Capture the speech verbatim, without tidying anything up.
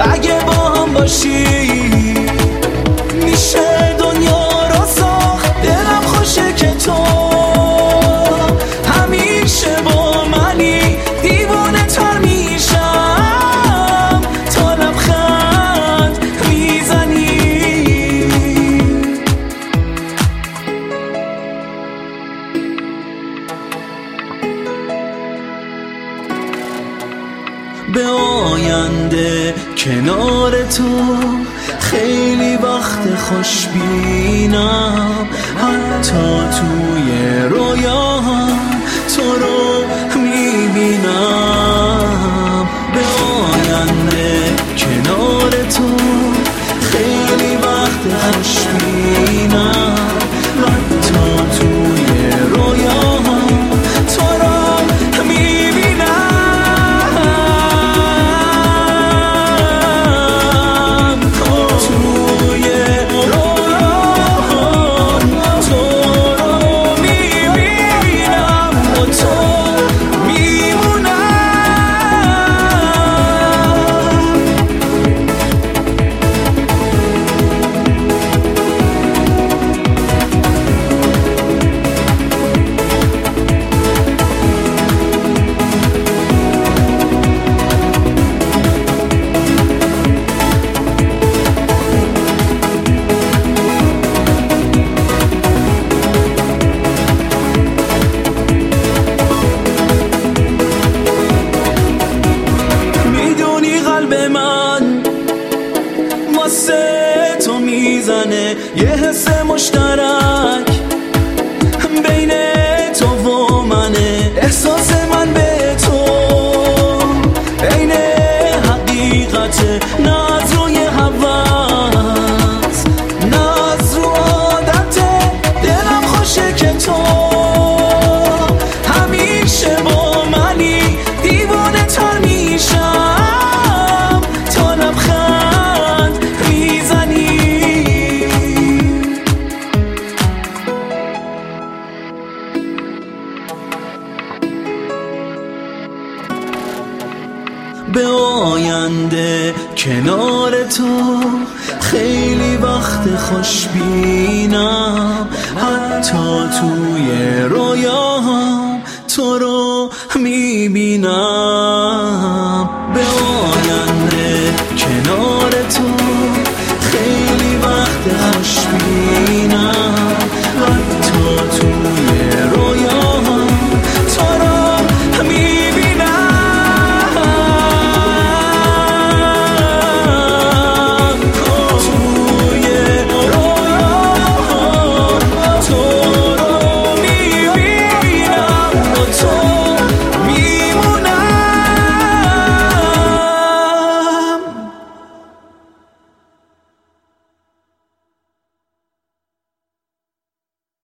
اگه با هم باشی میشه دنیا رو ساخت. دلم خوشه که تو همیشه با منی، دیوانه تر میشم تا لبخند میزنی. به آینده کنار تو خیلی وقت خوشبینم، حتی توی رویاهم تو رو میبینم. به آینده کنار تو خیلی وقت خوشبینم، حتی توی رویاهم تو رو تو میزنه یه حس مشترک بین تو و منه. احساس من به تو بین حقیقت، نه از روی هوس نه از رو عادته. دلم خوشه که تو همیشه با منی، دیوانه تر میشم تا لبخند میزنی. به آینده کنار تو خیلی وقت خوشبینم، حتی توی رویاهم تو رو میبینم.